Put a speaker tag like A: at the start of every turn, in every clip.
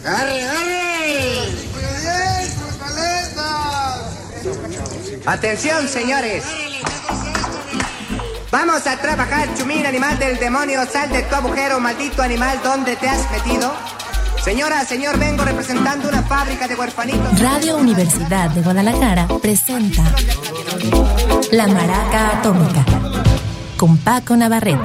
A: ¡Arre, arre!
B: Atención, señores. Vamos a trabajar, chumín, animal del demonio. Sal de tu agujero, maldito animal, ¿dónde te has metido? Señora, señor, vengo representando una fábrica de huerfanitos.
C: Radio Universidad de Guadalajara presenta La Maraca Atómica con Paco Navarrete.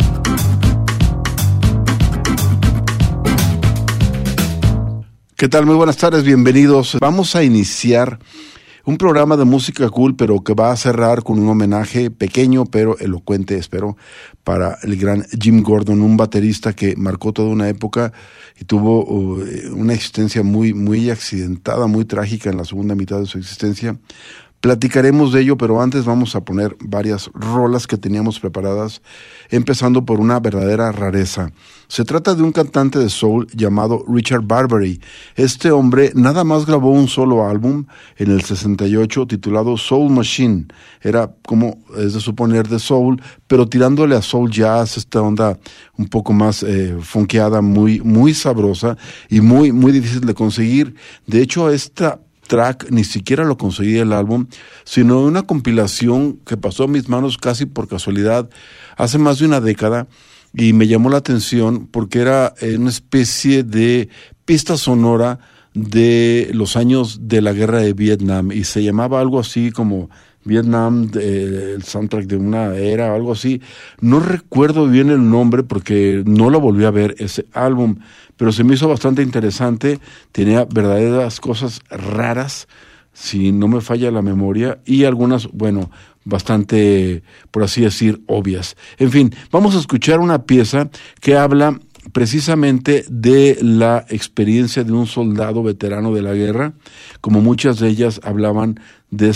D: ¿Qué tal? Muy buenas tardes, bienvenidos. Vamos a iniciar un programa de música cool, pero que va a cerrar con un homenaje pequeño, pero elocuente, espero, para el gran Jim Gordon, un baterista que marcó toda una época y tuvo una existencia muy accidentada, muy trágica en la segunda mitad de su existencia. Platicaremos de ello, pero antes vamos a poner varias rolas que teníamos preparadas, empezando por una verdadera rareza. Se trata de un cantante de soul llamado Richard Barbary. Este hombre nada más grabó un solo álbum en el 68 titulado Soul Machine. Era, como es de suponer, de soul, pero tirándole a soul jazz, esta onda un poco más funkeada, muy sabrosa y muy difícil de conseguir. De hecho, esta track ni siquiera lo conseguí el álbum, sino una compilación que pasó a mis manos casi por casualidad hace más de una década y me llamó la atención porque era una especie de pista sonora de los años de la guerra de Vietnam y se llamaba algo así como Vietnam, el soundtrack de una era o algo así. No recuerdo bien el nombre porque no lo volví a ver ese álbum, pero se me hizo bastante interesante. Tenía verdaderas cosas raras, si no me falla la memoria, y algunas, bueno, bastante, por así decir, obvias. En fin, vamos a escuchar una pieza que habla precisamente de la experiencia de un soldado veterano de la guerra, como muchas de ellas hablaban de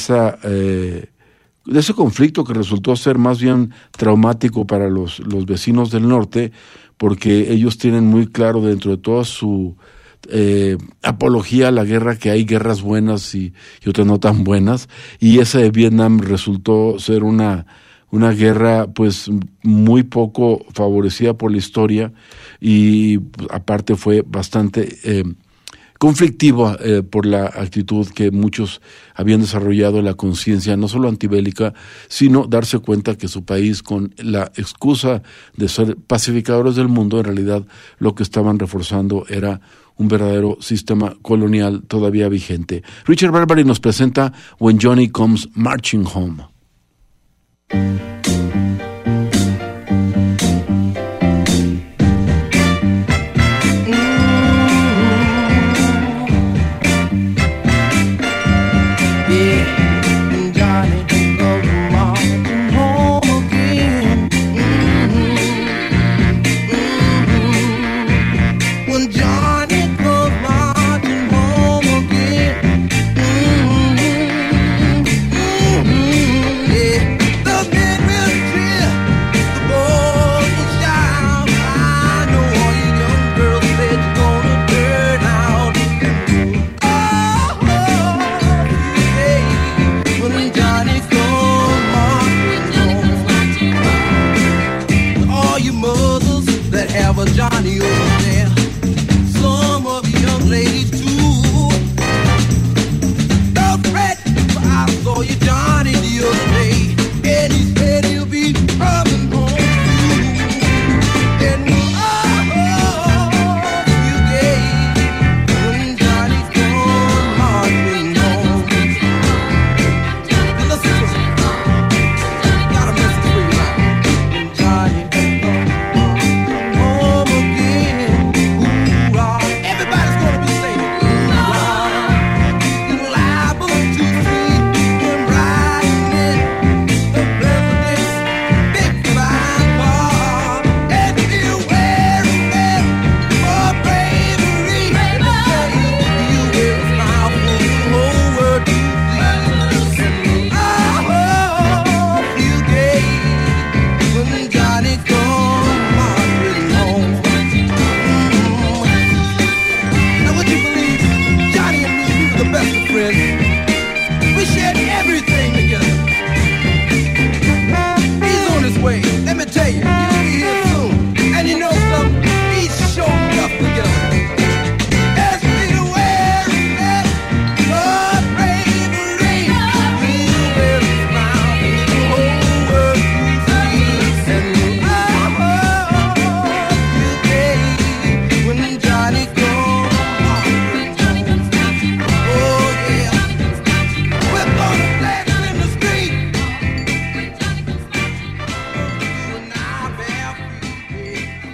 D: ese conflicto que resultó ser más bien traumático para los vecinos del norte, porque ellos tienen muy claro dentro de toda su apología a la guerra que hay guerras buenas y otras no tan buenas, y esa de Vietnam resultó ser una guerra pues muy poco favorecida por la historia y aparte fue bastante conflictiva por la actitud que muchos habían desarrollado, la conciencia no solo antibélica, sino darse cuenta que su país, con la excusa de ser pacificadores del mundo, en realidad lo que estaban reforzando era un verdadero sistema colonial todavía vigente. Richard Barbary nos presenta When Johnny Comes Marching Home.
E: Get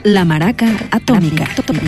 A: La Maraca Atómica.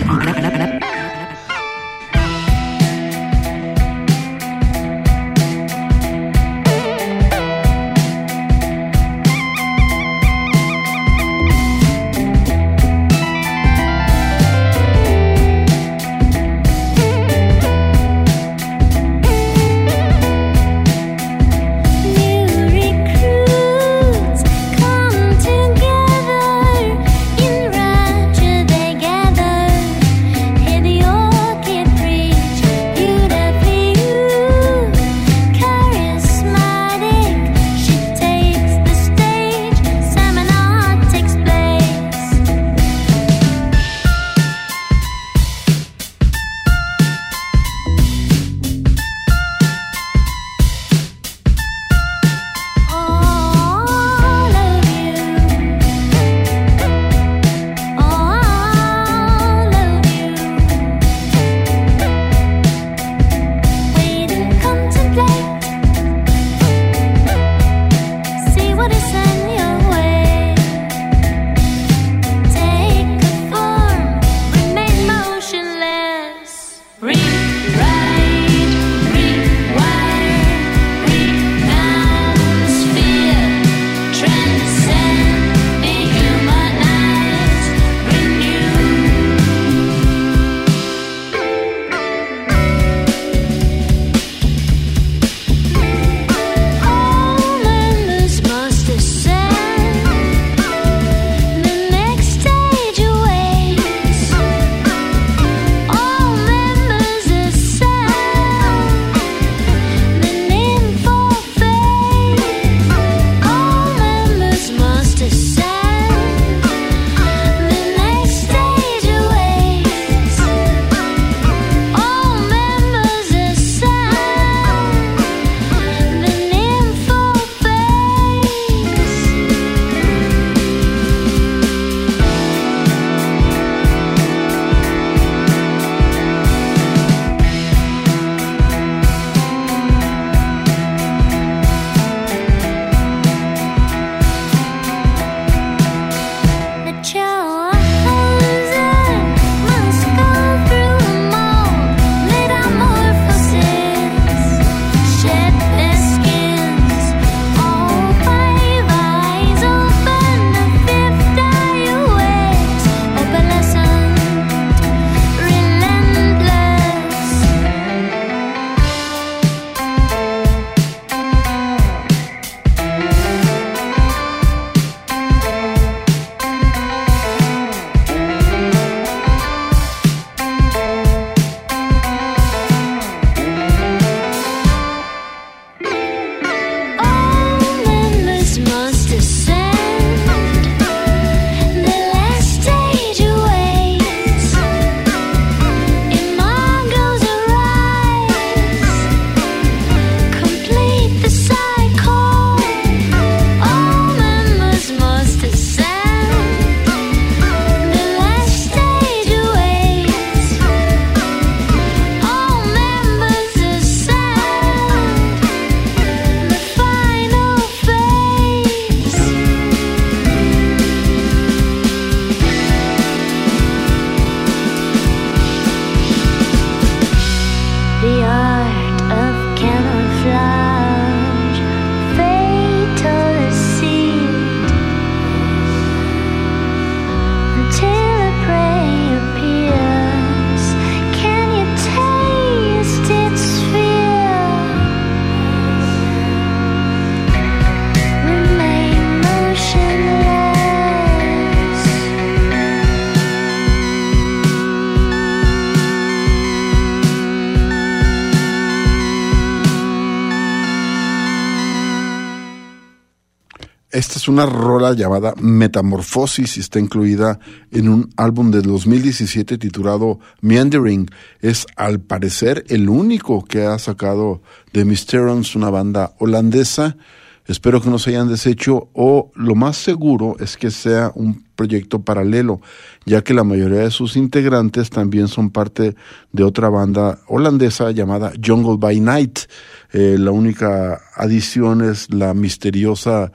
D: Esta es una rola llamada Metamorfosis y está incluida en un álbum de 2017 titulado Meandering. Es al parecer el único que ha sacado The Mysterons, una banda holandesa. Espero que no se hayan deshecho, o lo más seguro es que sea un proyecto paralelo, ya que la mayoría de sus integrantes también son parte de otra banda holandesa llamada Jungle by Night. La única adición es la misteriosa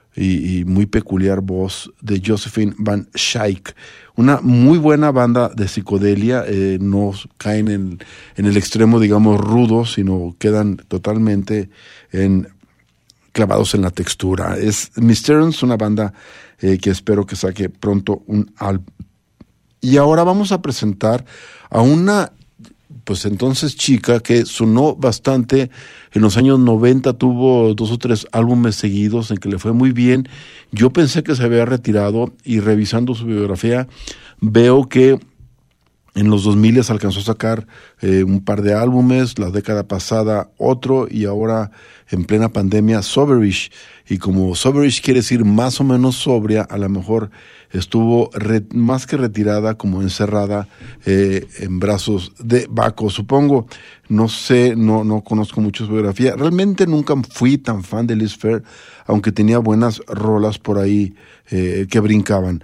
D: y muy peculiar voz de Josephine Van Schaik. Una muy buena banda de psicodelia, no caen en el extremo, digamos, rudo, sino quedan totalmente clavados en la textura. Es Mysterons, una banda que espero que saque pronto un álbum. Y ahora vamos a presentar a una, pues entonces chica, que sonó bastante en los años 90, tuvo 2 o 3 álbumes seguidos en que le fue muy bien. Yo pensé que se había retirado y revisando su biografía veo que en los 2000 alcanzó a sacar un par de álbumes, la década pasada otro y ahora en plena pandemia Soberish. Y como Soberish quiere decir más o menos sobria, a lo mejor estuvo más que retirada, como encerrada en brazos de Baco, supongo. No sé, no conozco mucho su biografía. Realmente nunca fui tan fan de Liz Phair, aunque tenía buenas rolas por ahí que brincaban.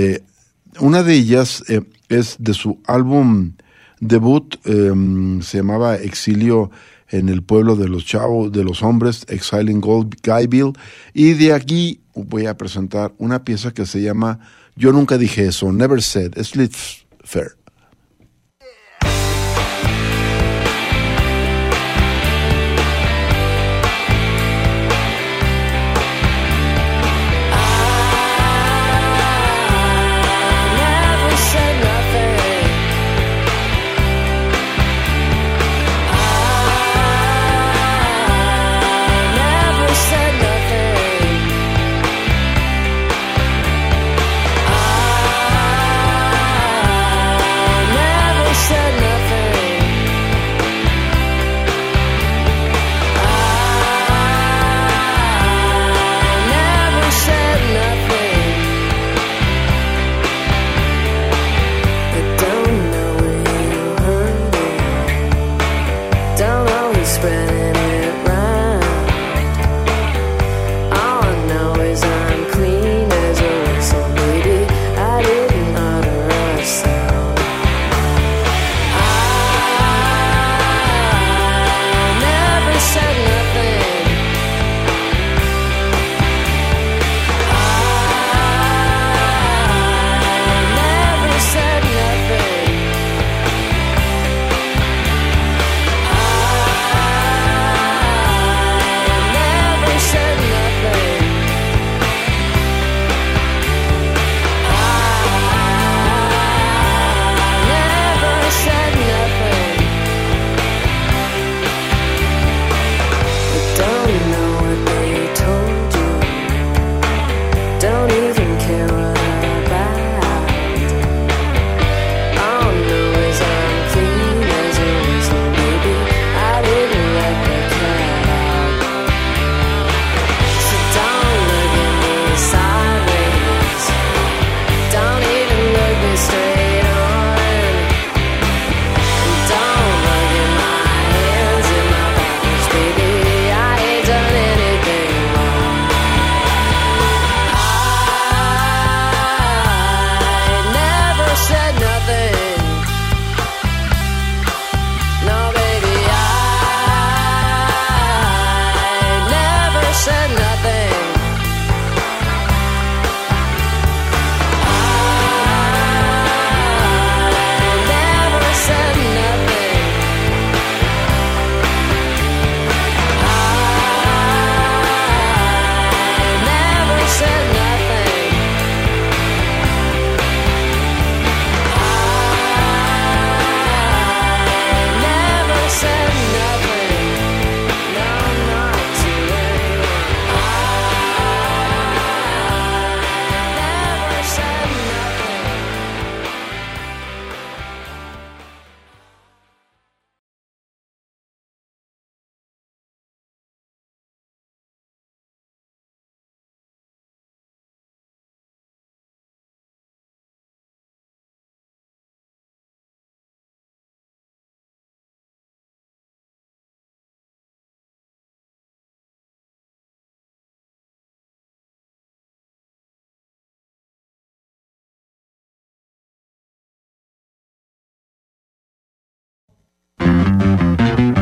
D: Una de ellas es de su álbum debut, se llamaba Exilio en el pueblo de los chavos, de los hombres, Exile in Guyville, y de aquí voy a presentar una pieza que se llama Yo nunca dije eso, Never Said, es Liz Phair.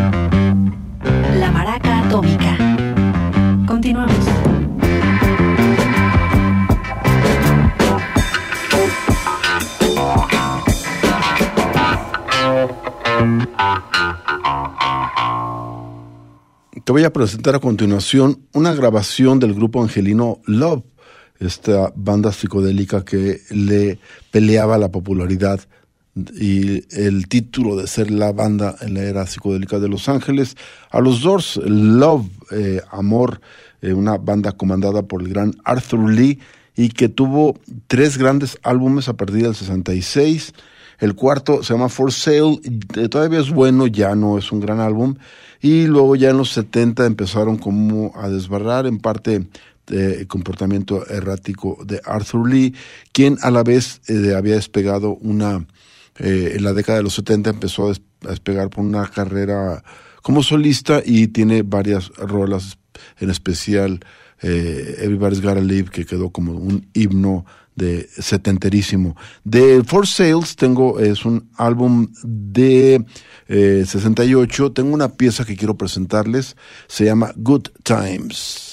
C: La Maraca Atómica. Continuamos.
D: Te voy a presentar a continuación una grabación del grupo angelino Love, esta banda psicodélica que le peleaba la popularidad y el título de ser la banda en la era psicodélica de Los Ángeles a los Doors. Love, Amor, una banda comandada por el gran Arthur Lee y que tuvo 3 grandes álbumes a partir del 66. El cuarto se llama For Sale, todavía es bueno, ya no es un gran álbum. Y luego ya en los 70 empezaron como a desbarrar en parte el comportamiento errático de Arthur Lee, quien a la vez había despegado en la década de los 70 empezó a despegar por una carrera como solista y tiene varias rolas, en especial Everybody's Gotta Live, que quedó como un himno de setenterísimo. De For Sales es un álbum de 68. Tengo una pieza que quiero presentarles, se llama Good Times.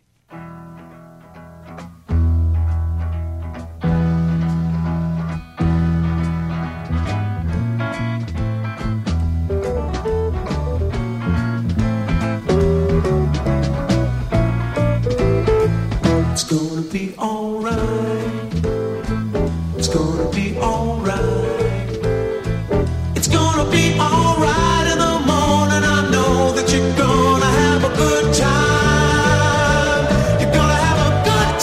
A: It's gonna be alright. It's gonna be alright. It's gonna be alright in the morning. I know that you're gonna have a good time. You're gonna have a good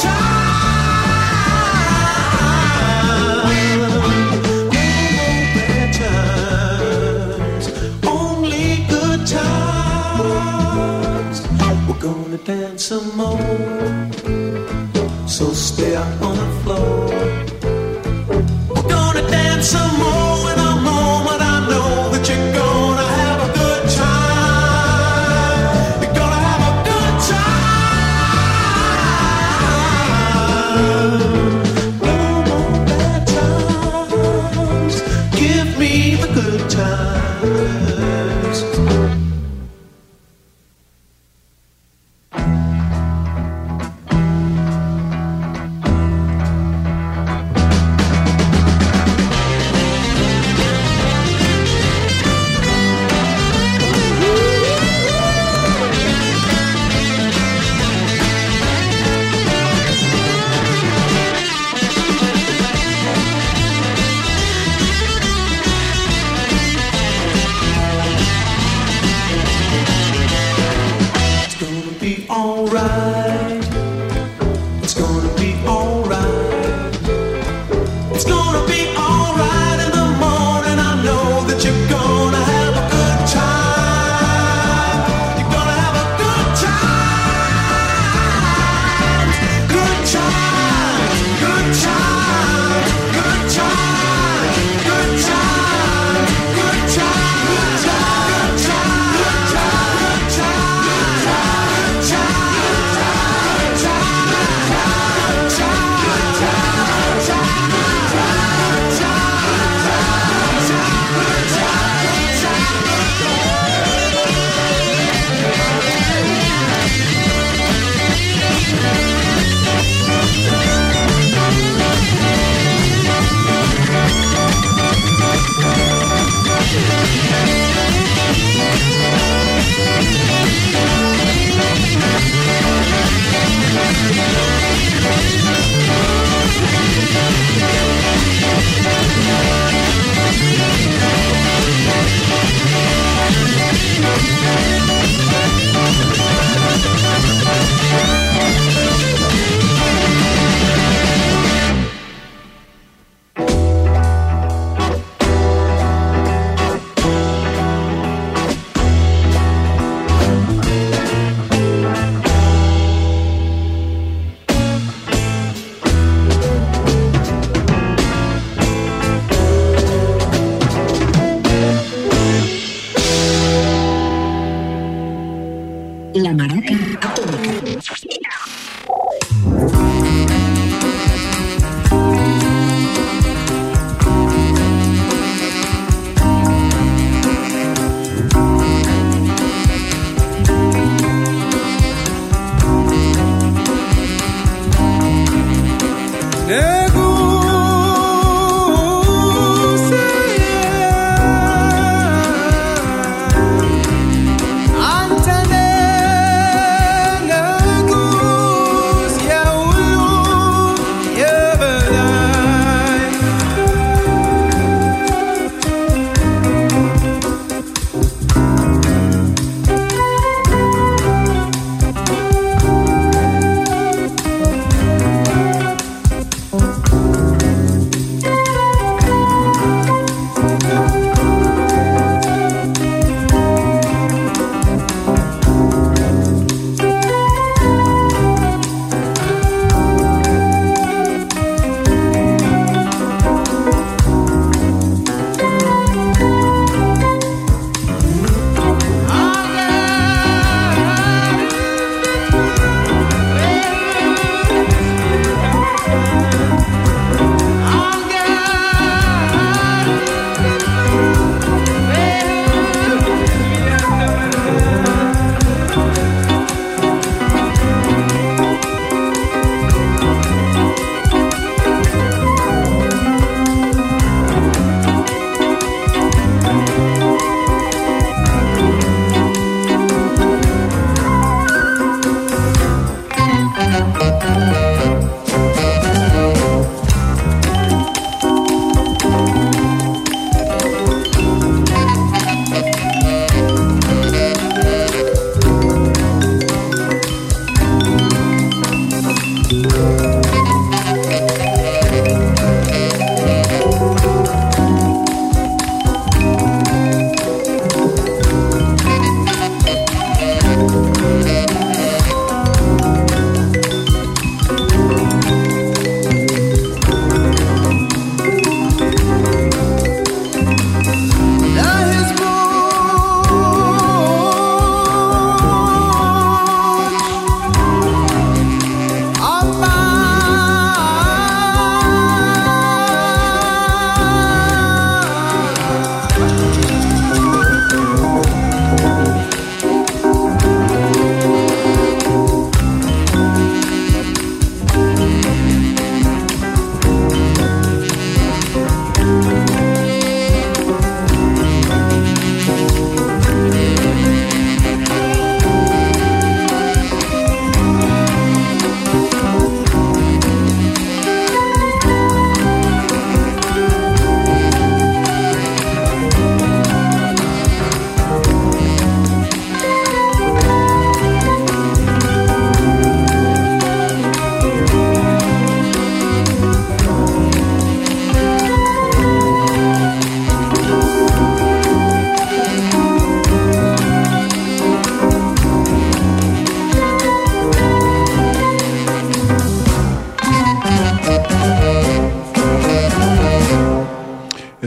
A: time. No more bad times, only good times. We're gonna dance some more. So stay out on the floor. We're gonna dance some more in a moment. I know that you're gonna have a good time. You're gonna have a good time. No more bad times. Give me the good times.
E: La Maraca Atómica.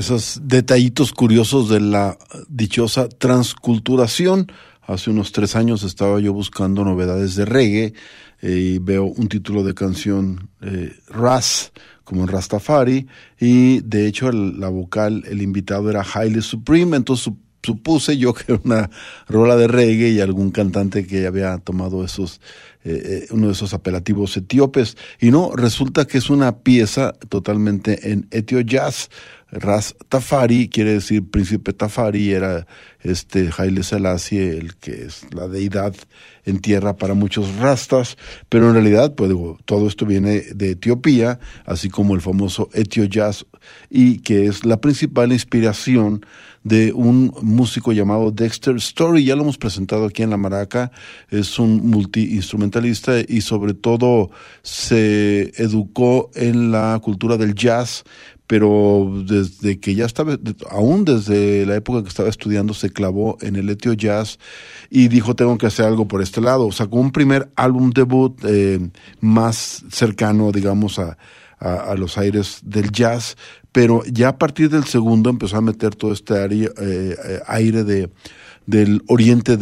D: esos detallitos curiosos de la dichosa transculturación. Hace unos 3 años estaba yo buscando novedades de reggae y veo un título de canción Ras, como en Rastafari, y de hecho la vocal, el invitado era Haile Supreme, entonces supuse yo que era una rola de reggae y algún cantante que había tomado esos uno de esos apelativos etíopes, y no, resulta que es una pieza totalmente en etio jazz. Ras Tafari quiere decir príncipe Tafari, era Haile Selassie, el que es la deidad en tierra para muchos rastas, pero en realidad, pues digo, todo esto viene de Etiopía, así como el famoso etio jazz, y que es la principal inspiración de un músico llamado Dexter Story. Ya lo hemos presentado aquí en La Maraca. Es un multiinstrumentalista y sobre todo se educó en la cultura del jazz, pero desde que ya estaba, aún desde la época que estaba estudiando, se clavó en el etio jazz y dijo, tengo que hacer algo por este lado. Sacó un primer álbum debut más cercano, digamos, a los aires del jazz, pero ya a partir del segundo empezó a meter todo este aire del oriente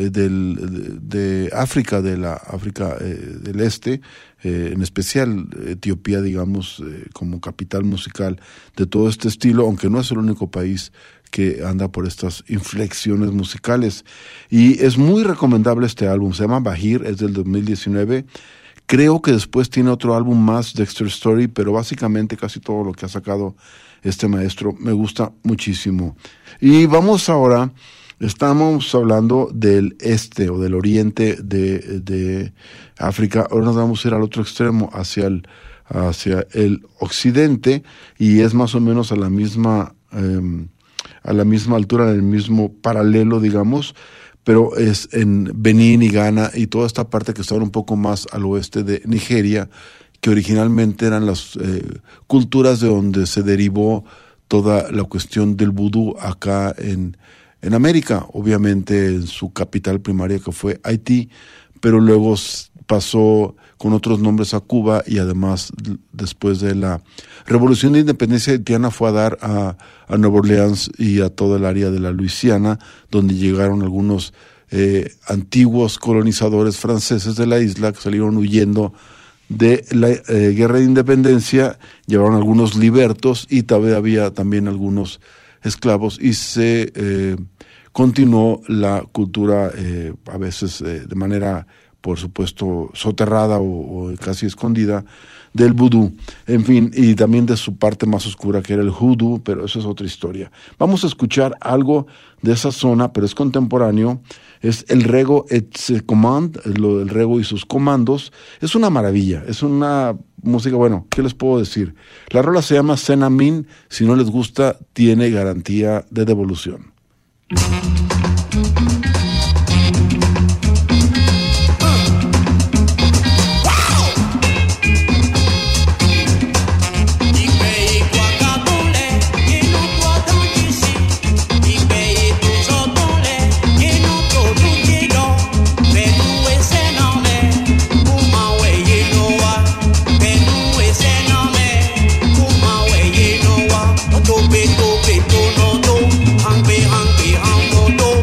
D: de África, de la África del Este, en especial Etiopía, digamos, como capital musical de todo este estilo, aunque no es el único país que anda por estas inflexiones musicales. Y es muy recomendable este álbum, se llama Bahir, es del 2019. Creo que después tiene otro álbum más, Dexter Story, pero básicamente casi todo lo que ha sacado este maestro me gusta muchísimo. Y vamos ahora, estamos hablando del este o del oriente de África, ahora nos vamos a ir al otro extremo, hacia el occidente, y es más o menos a la misma altura, en el mismo paralelo, digamos, pero es en Benín y Ghana y toda esta parte que está un poco más al oeste de Nigeria, que originalmente eran las culturas de donde se derivó toda la cuestión del vudú acá en América, obviamente en su capital primaria que fue Haití, pero luego pasó con otros nombres a Cuba y además después de la Revolución de Independencia haitiana fue a dar a Nueva Orleans y a toda el área de la Luisiana, donde llegaron algunos antiguos colonizadores franceses de la isla que salieron huyendo de la guerra de independencia, llevaron algunos libertos y había también algunos esclavos y se continuó la cultura a veces de manera, por supuesto, soterrada o casi escondida del vudú, en fin, y también de su parte más oscura que era el hoodoo, pero eso es otra historia. Vamos a escuchar algo de esa zona, pero es contemporáneo, es el Rego et ses commandes, lo del Rego y sus comandos. Es una maravilla, es una música, bueno, ¿qué les puedo decir? La rola se llama Senamin, si no les gusta, tiene garantía de devolución.
F: Tope, tope, tono, to, hangbe, hangbe, hango, to.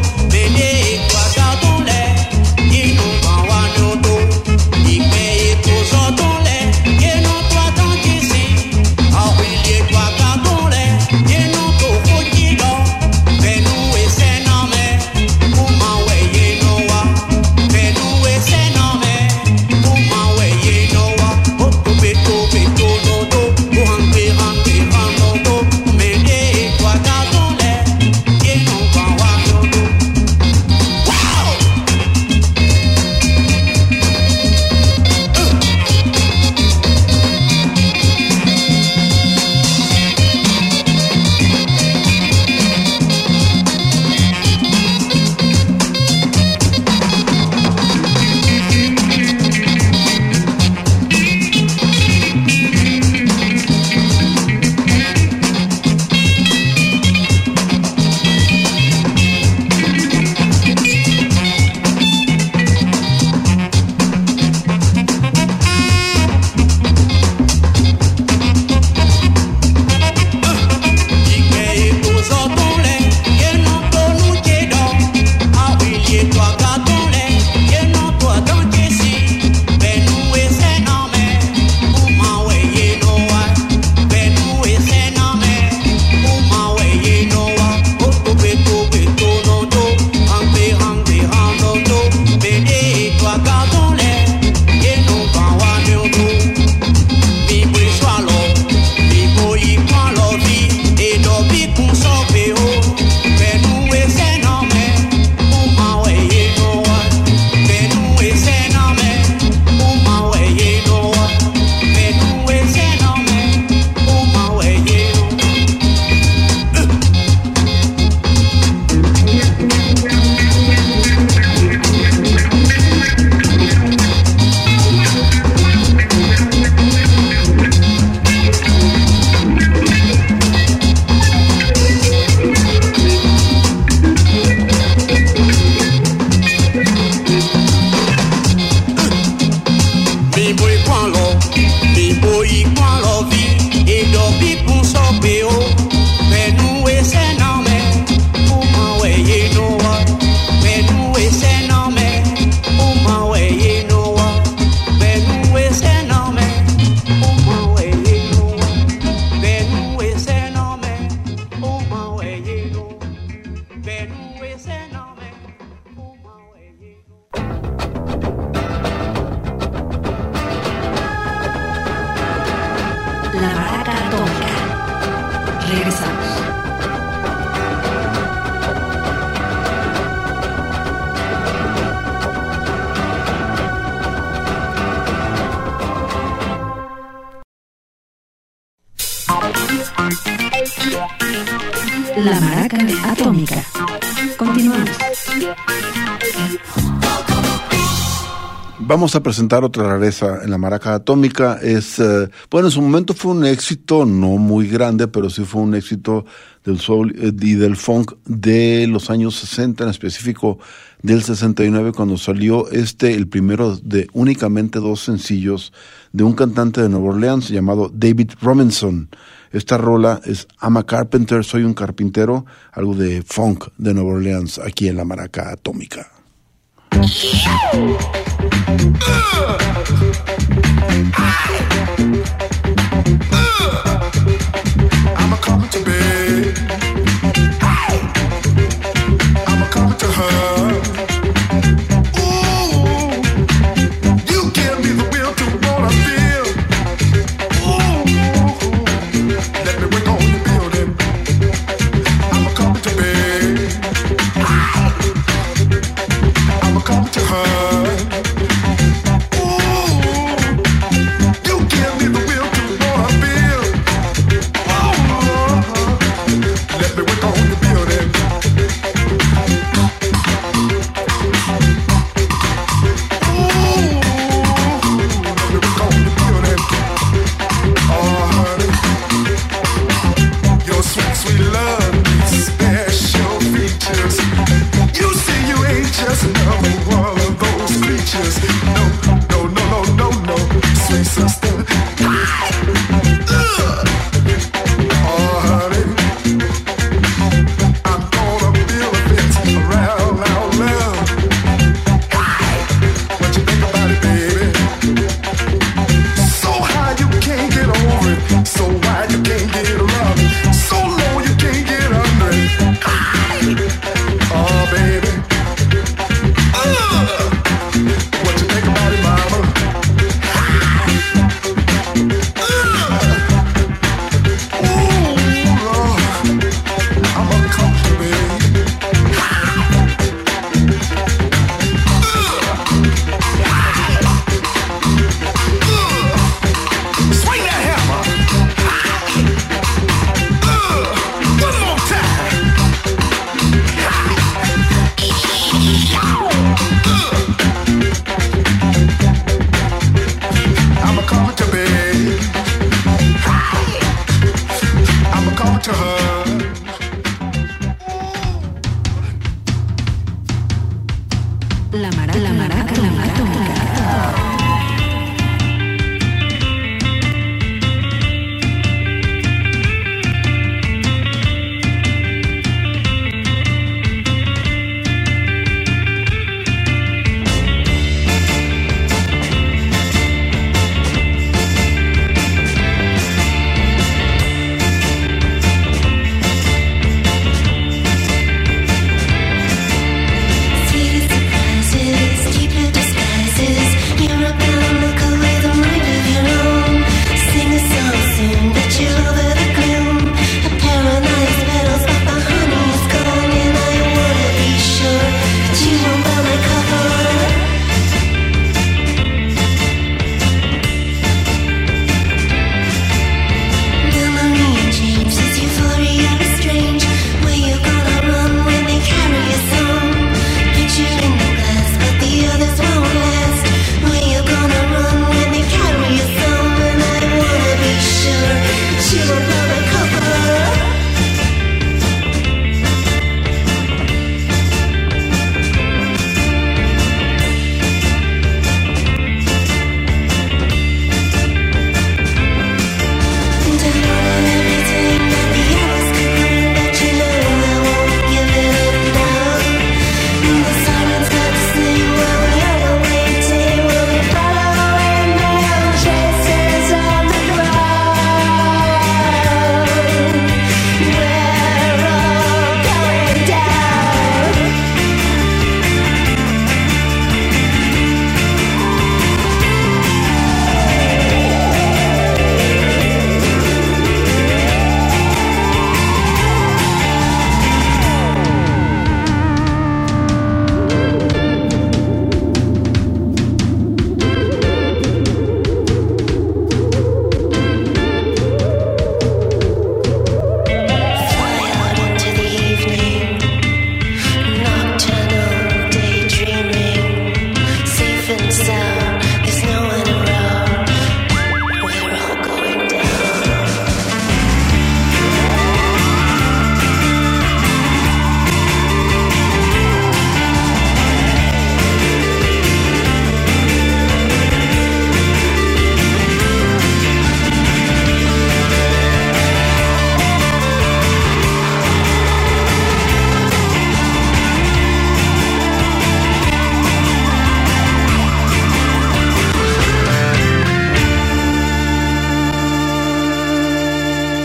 C: La Maraca Atómica. Regresamos. La Maraca Atómica. Continuamos.
D: Vamos a presentar otra rareza en la Maraca Atómica. Bueno, en su momento fue un éxito, no muy grande, pero sí fue un éxito del soul y del funk de los años 60, en específico del 69, cuando salió el primero de únicamente 2 sencillos de un cantante de Nueva Orleans llamado David Robinson. Esta rola es I'm a Carpenter, soy un carpintero, algo de funk de Nueva Orleans, aquí en la Maraca Atómica.
A: I'm a carpenter, babe. I'm a carpenter, huh? Ooh, you give me the will to what I feel. Ooh, let me work on the building. I'm a carpenter, babe. I'm a carpenter, huh? Let me work on the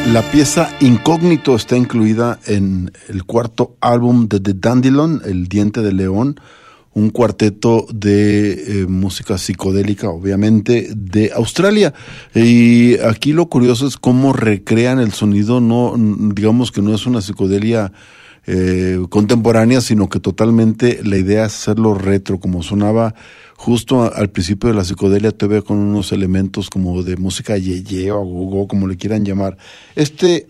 D: La pieza Incógnito está incluida en el cuarto álbum de The Dandelion, El Diente de León, un cuarteto de música psicodélica, obviamente, de Australia. Y aquí lo curioso es cómo recrean el sonido, no, digamos que no es una psicodelia contemporánea, sino que totalmente la idea es hacerlo retro, como sonaba justo al principio de la psicodelia, todavía con unos elementos como de música yeye o gogo, como le quieran llamar. Este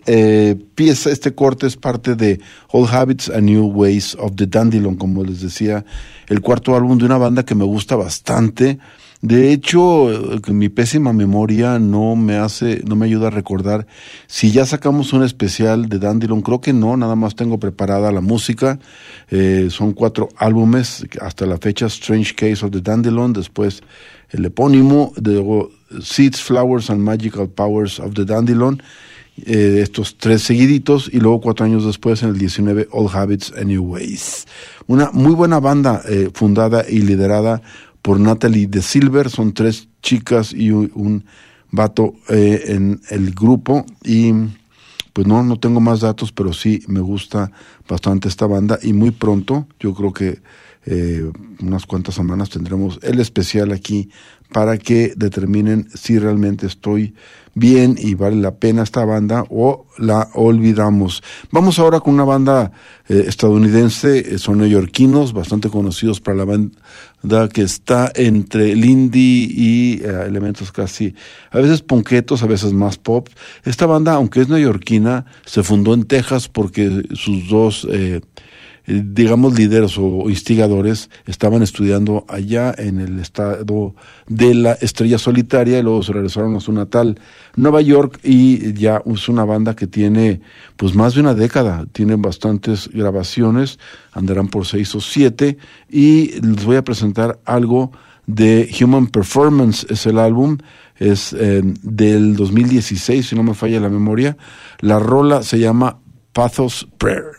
D: corte es parte de Old Habits and New Ways of the Dandelion, como les decía, el cuarto álbum de una banda que me gusta bastante. De hecho, mi pésima memoria no me ayuda a recordar si ya sacamos un especial de Dandelion. Creo que no, nada más tengo preparada la música. Son 4 álbumes hasta la fecha: Strange Case of the Dandelion, después el epónimo, luego Seeds, Flowers and Magical Powers of the Dandelion, estos 3 seguiditos, y luego 4 años después, en el 19, Old Habits and New Ways. Una muy buena banda fundada y liderada por Natalie de Silver. Son 3 chicas y un vato en el grupo, y pues no tengo más datos, pero sí me gusta bastante esta banda, y muy pronto, yo creo que unas cuantas semanas, tendremos el especial aquí para que determinen si realmente estoy bien y vale la pena esta banda o la olvidamos. Vamos ahora con una banda estadounidense, son neoyorquinos, bastante conocidos para la banda que está entre el indie y elementos casi, a veces punketos, a veces más pop. Esta banda, aunque es neoyorquina, se fundó en Texas porque sus dos digamos líderes o instigadores estaban estudiando allá en el estado de la Estrella Solitaria, y luego se regresaron a su natal Nueva York, y ya es una banda que tiene pues más de una década, tienen bastantes grabaciones, andarán por 6 o 7, y les voy a presentar algo de Human Performance. Es el álbum, es del 2016, si no me falla la memoria. La rola se llama Pathos Prayer.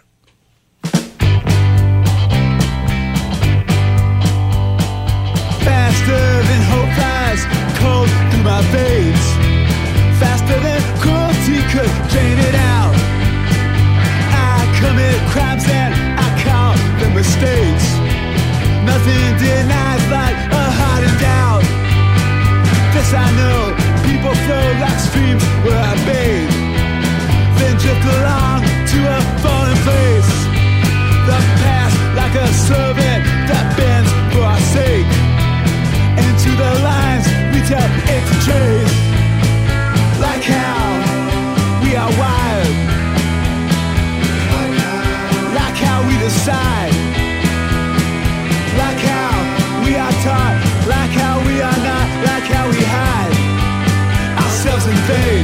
F: Faster than hope flies cold through my veins, faster than cruelty could drain it out. I commit crimes and I call them mistakes. Nothing denies like a heart in doubt. This I know, people flow like streams where I bathe, then drift along to a fallen place. The past like a servant that bends for our sake. Into the lines we tell it to trace, like how we are wired, like how we decide, like how we are taught, like how we are not, like how we hide ourselves in vain.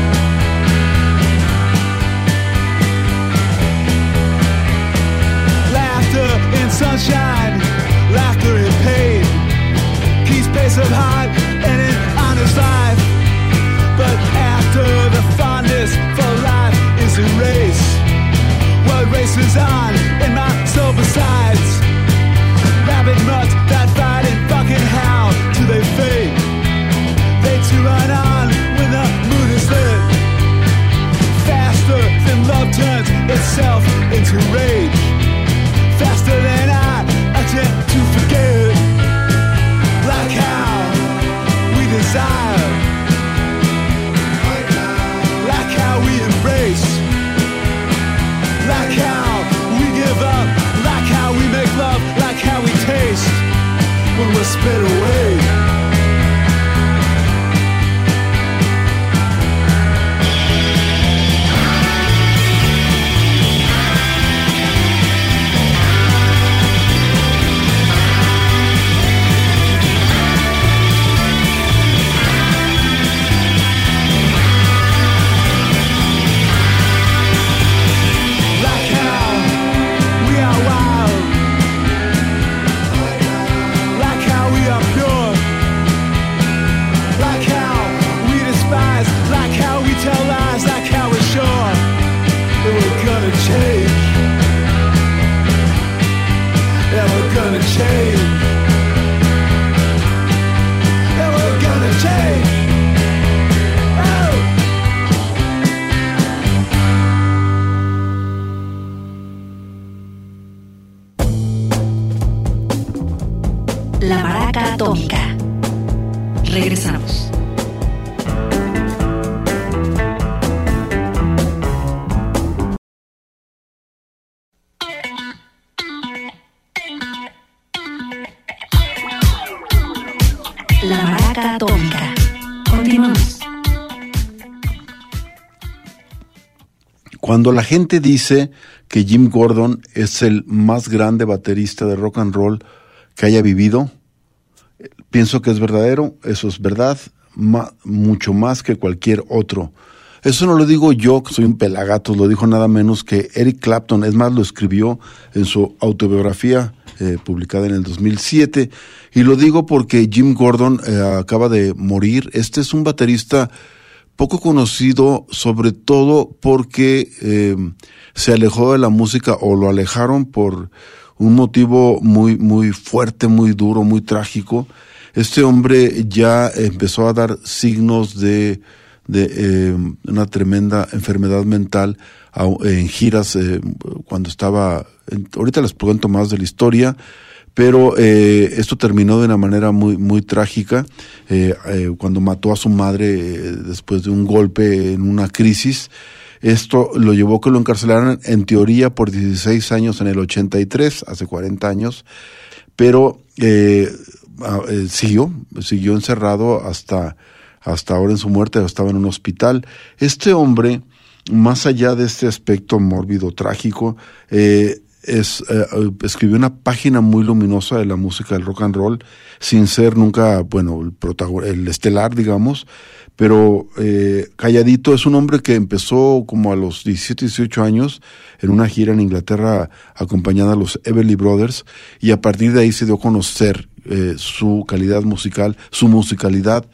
F: Laughter in sunshine, laughter in pain, keeps pace of heart and an honest life. But after the fondness for life is erased, what races on in my soul besides? Rabid mutts that fight and fucking howl till they fade. They too run on when the moon is lit, faster than love turns itself into rage, faster than I attempt to forget. Like how we desire, like how we embrace, like how we give up, like how we make love, like how we taste when we're split away. Like how we are pure,
C: La Maraca Atómica. Regresamos. La Maraca Atómica. Continuamos.
D: Cuando la gente dice que Jim Gordon es el más grande baterista de rock and roll que haya vivido, pienso que es verdadero, eso es verdad, mucho más que cualquier otro. Eso no lo digo yo, que soy un pelagatos, lo dijo nada menos que Eric Clapton. Es más, lo escribió en su autobiografía publicada en el 2007. Y lo digo porque Jim Gordon acaba de morir. Este es un baterista poco conocido, sobre todo porque se alejó de la música, o lo alejaron por un motivo muy, muy fuerte, muy duro, muy trágico. Este hombre ya empezó a dar signos de una tremenda enfermedad mental en giras cuando estaba, ahorita les cuento más de la historia, pero esto terminó de una manera muy, muy trágica cuando mató a su madre después de un golpe en una crisis. Esto lo llevó a que lo encarcelaran en teoría por 16 años en el 83, hace 40 años, pero siguió encerrado hasta ahora en su muerte. Estaba en un hospital. Este hombre, más allá de este aspecto mórbido, trágico, escribió una página muy luminosa de la música del rock and roll, sin ser nunca, bueno, el estelar, digamos, pero calladito. Es un hombre que empezó como a los 17, 18 años en una gira en Inglaterra acompañada a los Everly Brothers, y a partir de ahí se dio a conocer su calidad musical, su musicalidad,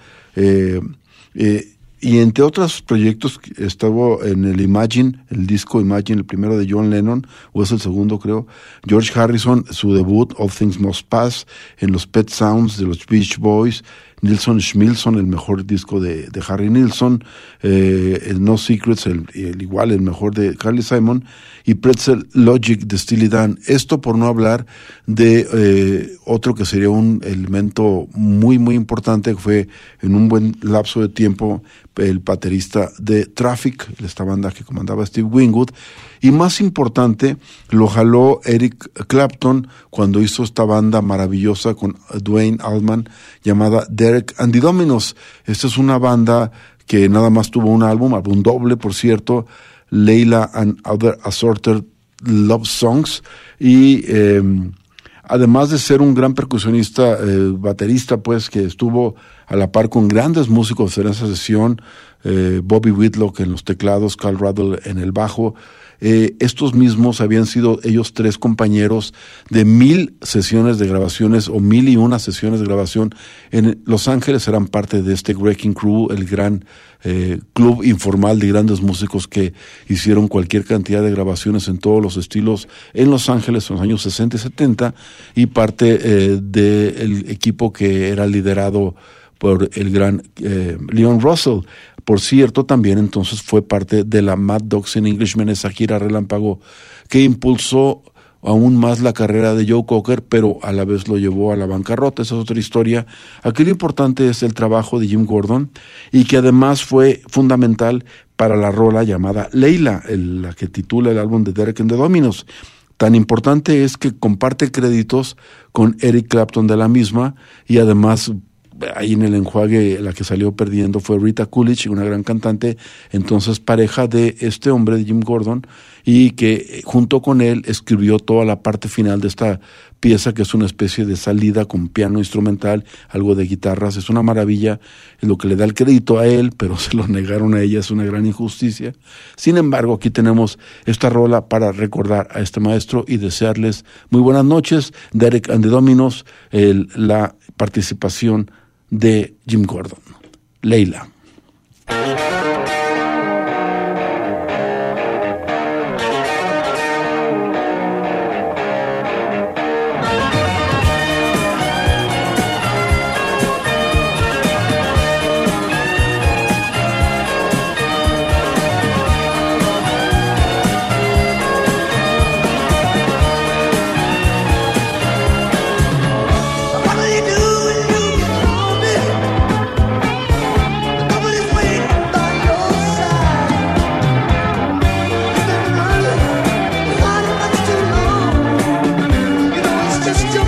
D: y entre otros proyectos estuvo en el Imagine, el disco Imagine, el primero de John Lennon, o es el segundo creo, George Harrison, su debut, All Things Must Pass, en los Pet Sounds de los Beach Boys, Nilsson Schmilsson, el mejor disco de Harry Nilsson, el No Secrets, el mejor de Carly Simon, y Pretzel Logic de Steely Dan. Esto por no hablar de otro que sería un elemento muy, muy importante, que fue en un buen lapso de tiempo el baterista de Traffic, esta banda que comandaba Steve Winwood. Y más importante, lo jaló Eric Clapton cuando hizo esta banda maravillosa con Duane Allman llamada Derek and the Dominos. Esta es una banda que nada más tuvo un álbum doble, por cierto, Layla and Other Assorted Love Songs, y además de ser un gran percusionista, baterista, pues, que estuvo a la par con grandes músicos en esa sesión, Bobby Whitlock en los teclados, Carl Rattle en el bajo. Estos mismos habían sido ellos tres compañeros de 1000 sesiones de grabaciones o 1001 sesiones de grabación en Los Ángeles. Eran parte de este Wrecking Crew, el gran club informal de grandes músicos que hicieron cualquier cantidad de grabaciones en todos los estilos en Los Ángeles en los años 60 y 70, y parte del equipo que era liderado por el gran Leon Russell. Por cierto, también entonces fue parte de la Mad Dogs in Englishmen, esa gira relámpago que impulsó aún más la carrera de Joe Cocker, pero a la vez lo llevó a la bancarrota. Esa es otra historia. Aquí lo importante es el trabajo de Jim Gordon, y que además fue fundamental para la rola llamada Layla, la que titula el álbum de Derek and the Dominos. Tan importante es que comparte créditos con Eric Clapton de la misma, y además ahí en el enjuague la que salió perdiendo fue Rita Coolidge, una gran cantante, entonces pareja de este hombre, de Jim Gordon, y que junto con él escribió toda la parte final de esta pieza, que es una especie de salida con piano instrumental, algo de guitarras. Es una maravilla, es lo que le da el crédito a él, pero se lo negaron a ella, es una gran injusticia. Sin embargo, aquí tenemos esta rola para recordar a este maestro y desearles muy buenas noches. Derek and the Dominos, la participación de Jim Gordon. Layla.
A: What are you
F: this job.